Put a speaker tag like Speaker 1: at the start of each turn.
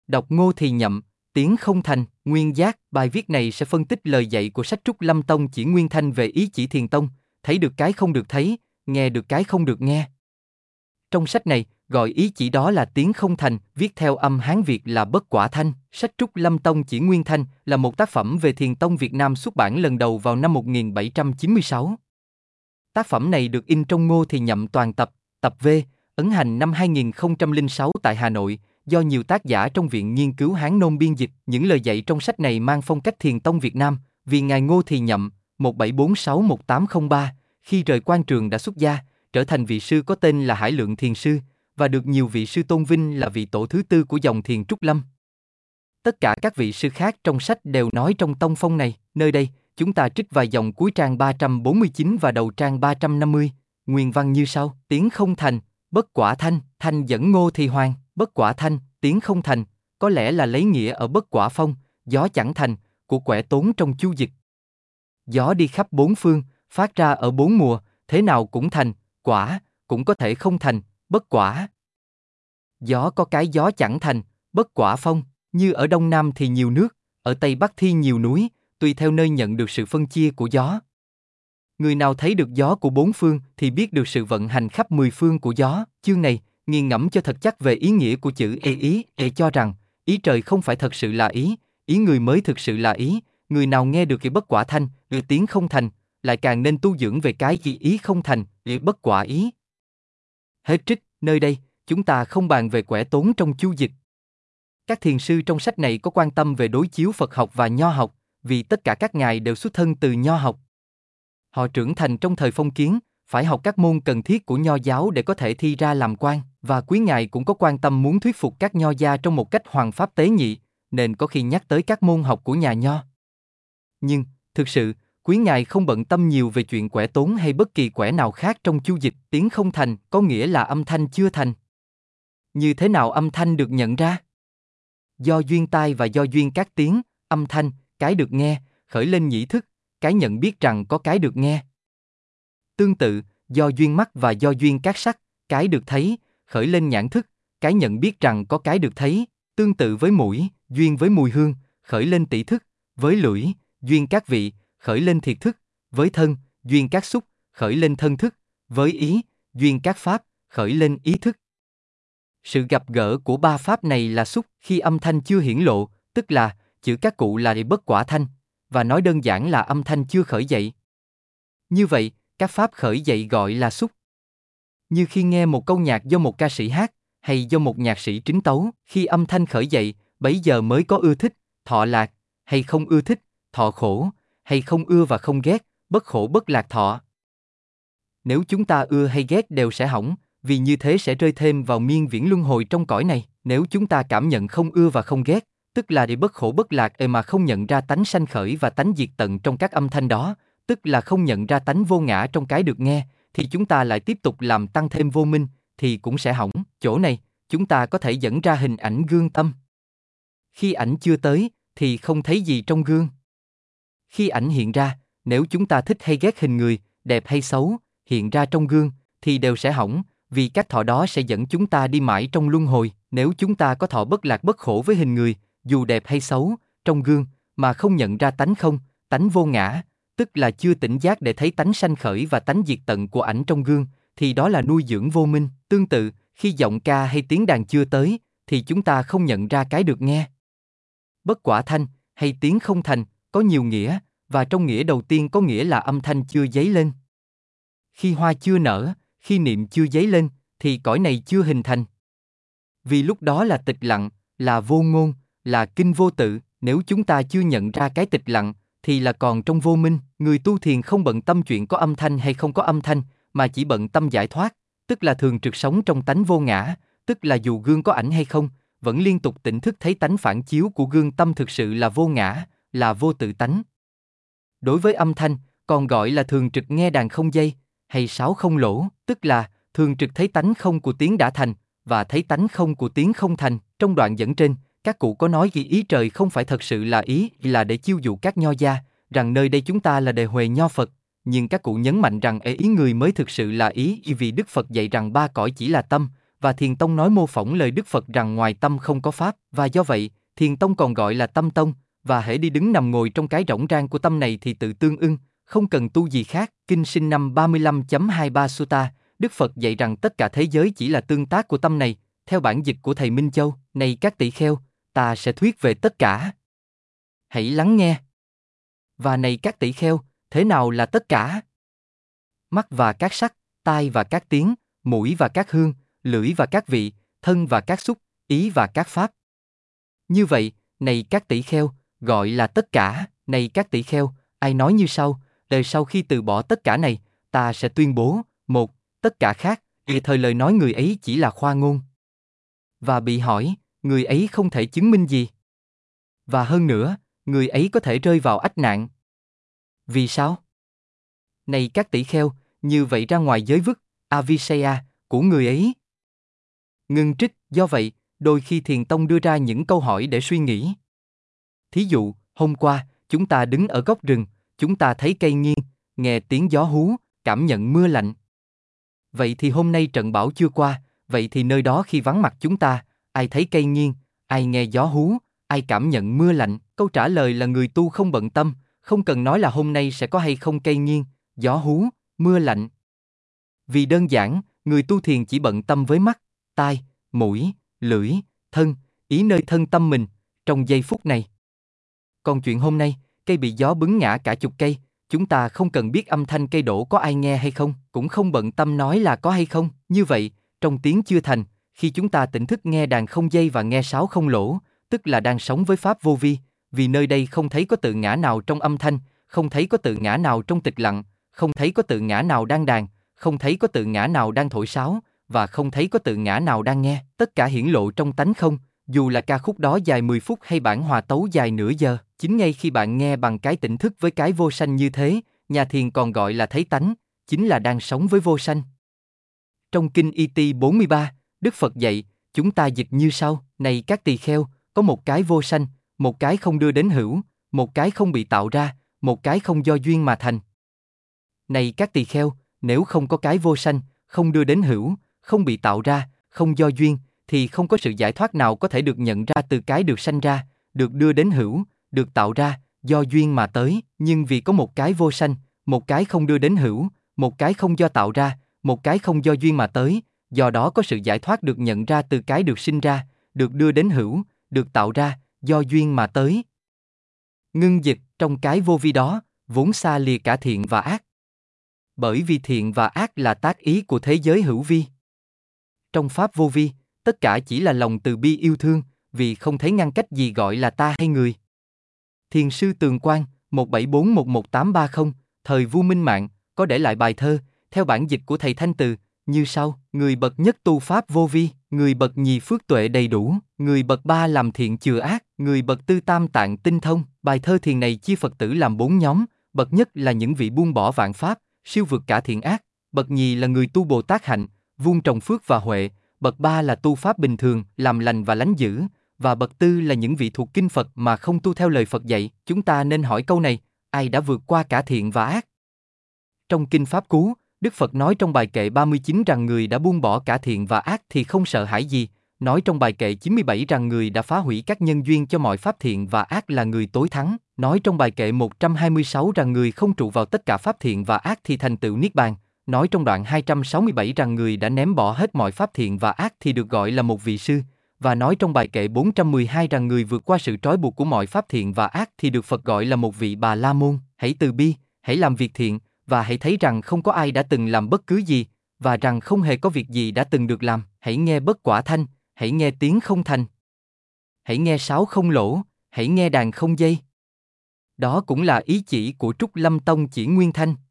Speaker 1: Đọc Ngô Thì Nhậm, Tiếng Không Thành, Nguyên Giác. Bài viết này sẽ phân tích lời dạy của sách Trúc Lâm Tông Chỉ Nguyên Thanh về ý chỉ Thiền Tông, thấy được cái không được thấy, nghe được cái không được nghe. Trong sách này, gọi ý chỉ đó là tiếng không thành, viết theo âm Hán Việt là bất quả thanh. Sách Trúc Lâm Tông Chỉ Nguyên Thanh là một tác phẩm về Thiền Tông Việt Nam xuất bản lần đầu vào năm 1796. Tác phẩm này được in trong Ngô Thì Nhậm toàn tập, tập V, ấn hành năm 2006 tại Hà Nội, do nhiều tác giả trong Viện Nghiên cứu Hán Nôm biên dịch. Những lời dạy trong sách này mang phong cách Thiền Tông Việt Nam, vì Ngài Ngô Thì Nhậm, 1746-1803, khi rời quan trường đã xuất gia, trở thành vị sư có tên là Hải Lượng Thiền Sư, và được nhiều vị sư tôn vinh là vị tổ thứ tư của dòng Thiền Trúc Lâm. Tất cả các vị sư khác trong sách đều nói trong tông phong này. Nơi đây, chúng ta trích vài dòng cuối trang 349 và đầu trang 350, nguyên văn như sau: tiếng không thành, bất quả thanh, thanh dẫn Ngô Thì Hoàng, bất quả thanh, tiếng không thành, có lẽ là lấy nghĩa ở bất quả phong, gió chẳng thành, của Quẻ Tốn trong Chu Dịch. Gió đi khắp bốn phương, phát ra ở bốn mùa, thế nào cũng thành, quả, cũng có thể không thành, bất quả. Gió có cái gió chẳng thành, bất quả phong, như ở Đông Nam thì nhiều nước, ở Tây Bắc thì nhiều núi, tùy theo nơi nhận được sự phân chia của gió. Người nào thấy được gió của bốn phương thì biết được sự vận hành khắp 10 phương của gió. Chương này, nghiền ngẫm cho thật chắc về ý nghĩa của chữ ý, cho rằng, ý trời không phải thật sự là ý người mới thực sự là ý. Người nào nghe được cái bất quả thanh, tiếng không thành, lại càng nên tu dưỡng về cái ý không thành, bất quả ý. Hết trích. Nơi đây, chúng ta không bàn về Quẻ Tốn trong Chu Dịch. Các thiền sư trong sách này có quan tâm về đối chiếu Phật học và Nho học, vì tất cả các ngài đều xuất thân từ Nho học. Họ trưởng thành trong thời phong kiến, phải học các môn cần thiết của Nho giáo để có thể thi ra làm quan, và quý ngài cũng có quan tâm muốn thuyết phục các Nho gia trong một cách hoằng pháp tế nhị, nên có khi nhắc tới các môn học của nhà Nho. Nhưng, thực sự, quý ngài không bận tâm nhiều về chuyện Quẻ Tốn hay bất kỳ quẻ nào khác trong Chu Dịch. Tiếng không thành có nghĩa là âm thanh chưa thành. Như thế nào âm thanh được nhận ra? Do duyên tai và do duyên các tiếng, âm thanh, cái được nghe, khởi lên nhĩ thức, cái nhận biết rằng có cái được nghe. Tương tự, do duyên mắt và do duyên các sắc, cái được thấy, khởi lên nhãn thức, cái nhận biết rằng có cái được thấy. Tương tự với mũi, duyên với mùi hương, khởi lên tỷ thức, với lưỡi, duyên các vị, khởi lên thiệt thức, với thân, duyên các xúc, khởi lên thân thức, với ý, duyên các pháp, khởi lên ý thức. Sự gặp gỡ của ba pháp này là xúc, khi âm thanh chưa hiển lộ, tức là chữ các cụ là bất quả thanh, và nói đơn giản là âm thanh chưa khởi dậy. Như vậy, các pháp khởi dậy gọi là xúc. Như khi nghe một câu nhạc do một ca sĩ hát, hay do một nhạc sĩ trính tấu, khi âm thanh khởi dậy, bấy giờ mới có ưa thích, thọ lạc, hay không ưa thích, thọ khổ, hay không ưa và không ghét, bất khổ bất lạc thọ. Nếu chúng ta ưa hay ghét đều sẽ hỏng, vì như thế sẽ rơi thêm vào miên viễn luân hồi trong cõi này. Nếu chúng ta cảm nhận không ưa và không ghét, tức là để bất khổ bất lạc mà không nhận ra tánh sanh khởi và tánh diệt tận trong các âm thanh đó, tức là không nhận ra tánh vô ngã trong cái được nghe, thì chúng ta lại tiếp tục làm tăng thêm vô minh, thì cũng sẽ hỏng. Chỗ này, chúng ta có thể dẫn ra hình ảnh gương tâm. Khi ảnh chưa tới, thì không thấy gì trong gương. Khi ảnh hiện ra, nếu chúng ta thích hay ghét hình người, đẹp hay xấu, hiện ra trong gương, thì đều sẽ hỏng, vì các thọ đó sẽ dẫn chúng ta đi mãi trong luân hồi. Nếu chúng ta có thọ bất lạc bất khổ với hình người, dù đẹp hay xấu, trong gương, mà không nhận ra tánh không, tánh vô ngã, tức là chưa tỉnh giác để thấy tánh sanh khởi và tánh diệt tận của ảnh trong gương, thì đó là nuôi dưỡng vô minh. Tương tự, khi giọng ca hay tiếng đàn chưa tới, thì chúng ta không nhận ra cái được nghe. Bất quả thanh, hay tiếng không thành, có nhiều nghĩa, và trong nghĩa đầu tiên có nghĩa là âm thanh chưa dấy lên. Khi hoa chưa nở, khi niệm chưa dấy lên, thì cõi này chưa hình thành. Vì lúc đó là tịch lặng, là vô ngôn, là kinh vô tự. Nếu chúng ta chưa nhận ra cái tịch lặng, thì là còn trong vô minh. Người tu thiền không bận tâm chuyện có âm thanh hay không có âm thanh, mà chỉ bận tâm giải thoát, tức là thường trực sống trong tánh vô ngã, tức là dù gương có ảnh hay không, vẫn liên tục tỉnh thức thấy tánh phản chiếu của gương tâm thực sự là vô ngã, là vô tự tánh. Đối với âm thanh, còn gọi là thường trực nghe đàn không dây, hay sáo không lỗ, tức là thường trực thấy tánh không của tiếng đã thành, và thấy tánh không của tiếng không thành. Trong đoạn dẫn trên, các cụ có nói ý trời không phải thật sự là ý, là để chiêu dụ các Nho gia, rằng nơi đây chúng ta là đề huề Nho Phật, nhưng các cụ nhấn mạnh rằng ý người mới thực sự là ý, vì Đức Phật dạy rằng ba cõi chỉ là tâm, và Thiền Tông nói mô phỏng lời Đức Phật rằng ngoài tâm không có pháp, và do vậy, Thiền Tông còn gọi là tâm tông, và hễ đi đứng nằm ngồi trong cái rỗng rang của tâm này thì tự tương ưng, không cần tu gì khác. Kinh Sinh năm 35.23 Sutta, Đức Phật dạy rằng tất cả thế giới chỉ là tương tác của tâm này, theo bản dịch của thầy Minh Châu. Này các tỷ kheo, ta sẽ thuyết về tất cả. Hãy lắng nghe. Và này các tỷ kheo, thế nào là tất cả? Mắt và các sắc, tai và các tiếng, mũi và các hương, lưỡi và các vị, thân và các xúc, ý và các pháp. Như vậy, này các tỷ kheo, gọi là tất cả. Này các tỷ kheo, ai nói như sau, đời sau khi từ bỏ tất cả này, ta sẽ tuyên bố, một, tất cả khác, thời lời nói người ấy chỉ là khoa ngôn. Và bị hỏi, người ấy không thể chứng minh gì. Và hơn nữa, người ấy có thể rơi vào ách nạn. Vì sao? Này các tỷ kheo, như vậy ra ngoài giới vức, Avisaya, của người ấy. Ngưng trích, do vậy, đôi khi Thiền Tông đưa ra những câu hỏi để suy nghĩ. Thí dụ, hôm qua, chúng ta đứng ở góc rừng, chúng ta thấy cây nghiêng, nghe tiếng gió hú, cảm nhận mưa lạnh. Vậy thì hôm nay trận bão chưa qua, vậy thì nơi đó khi vắng mặt chúng ta, ai thấy cây nghiêng, ai nghe gió hú, ai cảm nhận mưa lạnh? Câu trả lời là người tu không bận tâm, không cần nói là hôm nay sẽ có hay không cây nghiêng, gió hú, mưa lạnh. Vì đơn giản, người tu thiền chỉ bận tâm với mắt, tai, mũi, lưỡi, thân, ý nơi thân tâm mình, trong giây phút này. Còn chuyện hôm nay, cây bị gió bứng ngã cả chục cây, chúng ta không cần biết âm thanh cây đổ có ai nghe hay không, cũng không bận tâm nói là có hay không. Như vậy, trong tiếng chưa thành, khi chúng ta tỉnh thức nghe đàn không dây và nghe sáo không lỗ, tức là đang sống với pháp vô vi, vì nơi đây không thấy có tự ngã nào trong âm thanh, không thấy có tự ngã nào trong tịch lặng, không thấy có tự ngã nào đang đàn, không thấy có tự ngã nào đang thổi sáo, và không thấy có tự ngã nào đang nghe. Tất cả hiển lộ trong tánh không, dù là ca khúc đó dài 10 phút hay bản hòa tấu dài nửa giờ. Chính ngay khi bạn nghe bằng cái tỉnh thức với cái vô sanh như thế, nhà thiền còn gọi là thấy tánh, chính là đang sống với vô sanh. Trong kinh IT 43, Đức Phật dạy, chúng ta dịch như sau, này các tỳ kheo, có một cái vô sanh, một cái không đưa đến hữu, một cái không bị tạo ra, một cái không do duyên mà thành. Này các tỳ kheo, nếu không có cái vô sanh, không đưa đến hữu, không bị tạo ra, không do duyên, thì không có sự giải thoát nào có thể được nhận ra từ cái được sanh ra, được đưa đến hữu, được tạo ra, do duyên mà tới. Nhưng vì có một cái vô sanh, một cái không đưa đến hữu, một cái không do tạo ra, một cái không do duyên mà tới, do đó có sự giải thoát được nhận ra từ cái được sinh ra, được đưa đến hữu, được tạo ra, do duyên mà tới. Ngưng dịch, trong cái vô vi đó, vốn xa lìa cả thiện và ác. Bởi vì thiện và ác là tác ý của thế giới hữu vi. Trong pháp vô vi, tất cả chỉ là lòng từ bi yêu thương, vì không thấy ngăn cách gì gọi là ta hay người. Thiền sư Tường Quang, 174-11830, thời vua Minh Mạng, có để lại bài thơ, theo bản dịch của thầy Thanh Từ, như sau, người bậc nhất tu pháp vô vi, người bậc nhì phước tuệ đầy đủ, người bậc ba làm thiện chừa ác, người bậc tư tam tạng tinh thông. Bài thơ thiền này chia Phật tử làm 4 nhóm, bậc nhất là những vị buông bỏ vạn pháp, siêu vượt cả thiện ác, bậc nhì là người tu Bồ Tát hạnh, vuông trồng phước và huệ, bậc ba là tu pháp bình thường, làm lành và lánh dữ, và bậc tư là những vị thuộc kinh Phật mà không tu theo lời Phật dạy. Chúng ta nên hỏi câu này, ai đã vượt qua cả thiện và ác? Trong kinh Pháp Cú, Đức Phật nói trong bài kệ 39 rằng người đã buông bỏ cả thiện và ác thì không sợ hãi gì, nói trong bài kệ 97 rằng người đã phá hủy các nhân duyên cho mọi pháp thiện và ác là người tối thắng, nói trong bài kệ 126 rằng người không trụ vào tất cả pháp thiện và ác thì thành tựu Niết Bàn, nói trong đoạn 267 rằng người đã ném bỏ hết mọi pháp thiện và ác thì được gọi là một vị sư, và nói trong bài kệ 412 rằng người vượt qua sự trói buộc của mọi pháp thiện và ác thì được Phật gọi là một vị Bà La Môn. Hãy từ bi, hãy làm việc thiện, và hãy thấy rằng không có ai đã từng làm bất cứ gì, và rằng không hề có việc gì đã từng được làm. Hãy nghe bất quả thanh, hãy nghe tiếng không thành. Hãy nghe sáo không lỗ, hãy nghe đàn không dây. Đó cũng là ý chỉ của Trúc Lâm Tông Chỉ Nguyên Thanh.